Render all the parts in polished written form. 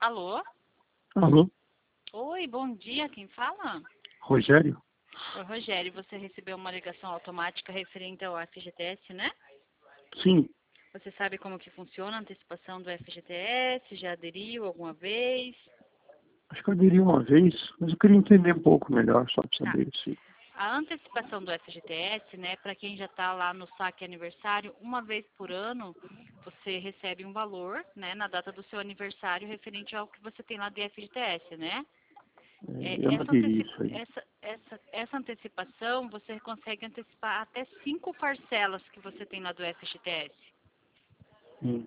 Alô? Alô, Oi, bom dia, quem fala? Rogério? Oi, Rogério, você recebeu uma ligação automática referente ao FGTS, né? Sim, Você sabe como que funciona a antecipação do FGTS? Já aderiu alguma vez? acho que eu aderi uma vez, mas eu queria entender um pouco melhor, só para Tá. saber se... A antecipação do FGTS, né, para quem já está lá no saque aniversário, uma vez por ano, você recebe um valor, né, na data do seu aniversário referente ao que você tem lá de FGTS, né? Eu não aderi isso aí. Essa antecipação, você consegue antecipar até 5 parcelas que você tem lá do FGTS. Hum.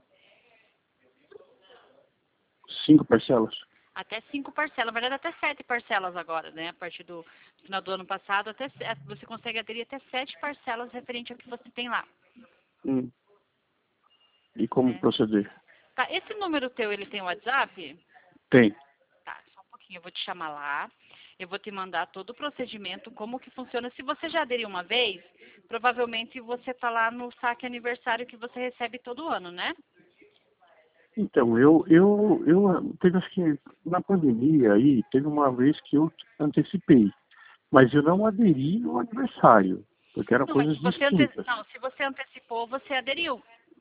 5 parcelas? Até 5 parcelas, na verdade até 7 parcelas agora, né? A partir do final do ano passado, você consegue aderir até 7 parcelas referente ao que você tem lá. Hum. E como Né? proceder? Tá, esse número teu, ele tem WhatsApp? Tem. Tá, só um pouquinho, eu vou te chamar lá. Eu vou te mandar todo o procedimento, como que funciona. Se você já aderiu uma vez, provavelmente você tá lá no saque aniversário que você recebe todo ano, né? Então, eu teve, acho que na pandemia aí, teve uma vez que eu antecipei, mas eu não aderi no aniversário, porque eram Não, mas coisas se você, distintas. não, se você antecipou, você aderiu.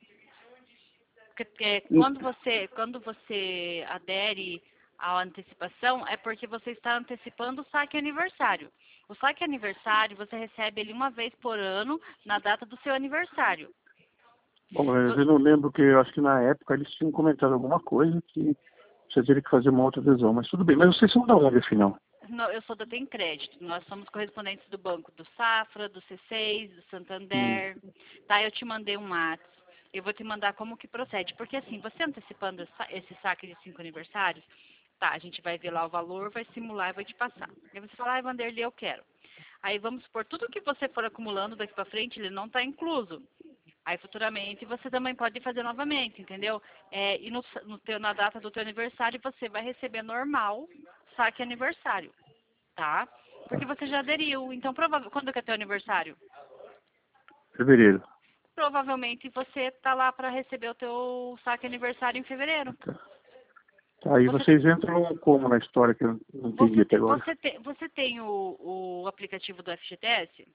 Porque Hum. quando você adere à antecipação, é porque você está antecipando o saque aniversário. O saque aniversário, você recebe ele uma vez por ano, na data do seu aniversário. Bom, mas eu não lembro que, eu acho que na época eles tinham comentado alguma coisa que você teria que fazer uma outra adesão, mas tudo bem. Mas vocês são da onde, afinal? Não, eu sou da Tem Crédito. Nós somos correspondentes do banco do Safra, do C6, do Hum. Santander. Tá, eu te mandei um WhatsApp. Eu vou te mandar como que procede. Porque assim, você antecipando esse saque de 5 aniversários, tá, a gente vai ver lá o valor, vai simular e vai te passar. Aí você fala, ai, Vanderlei, eu quero. Aí vamos supor, tudo que você for acumulando daqui para frente, ele não está incluso. Aí futuramente você também pode fazer novamente, entendeu? E na data do teu aniversário você vai receber normal saque aniversário, tá? Porque você já aderiu. Então, quando que é teu aniversário? Fevereiro. Provavelmente você tá lá para receber o teu saque aniversário em fevereiro. Tá. Tá, aí Você, vocês entram como na história que eu não entendi até agora? você tem o aplicativo do FGTS?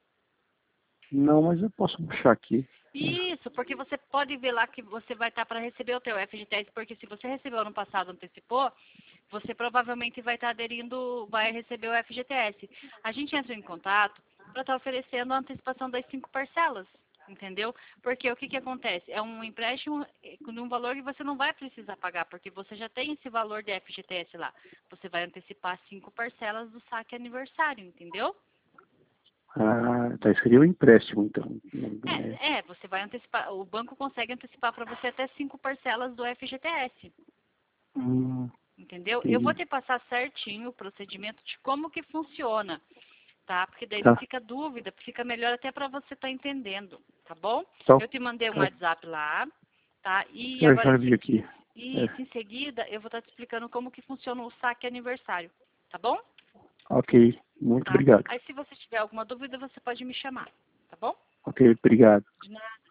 Não, mas eu posso puxar aqui. Isso, porque você pode ver lá que você vai estar para receber o teu FGTS, porque se você recebeu ano passado, antecipou, você provavelmente vai estar aderindo, vai receber o FGTS. A gente entra em contato para estar oferecendo a antecipação das 5 parcelas, entendeu? Porque o que acontece? É um empréstimo num valor que você não vai precisar pagar, porque você já tem esse valor de FGTS lá. Você vai antecipar 5 parcelas do saque aniversário, entendeu? Ah, tá, isso seria um empréstimo, então. Você vai antecipar, o banco consegue antecipar para você até 5 parcelas do FGTS. Hum, Entendeu? Eu vou entendi. te passar certinho o procedimento de como que funciona, tá? Porque daí não Tá, fica dúvida, fica melhor até para você estar entendendo, tá bom? tá, Eu te mandei um tá. WhatsApp lá, tá? E Eu agora já vi aqui. É, em seguida eu vou estar te explicando como que funciona o saque aniversário, tá bom? ok, muito Tá? obrigado. Aí se você tiver alguma dúvida, você pode me chamar, tá bom? Ok, obrigado. De nada.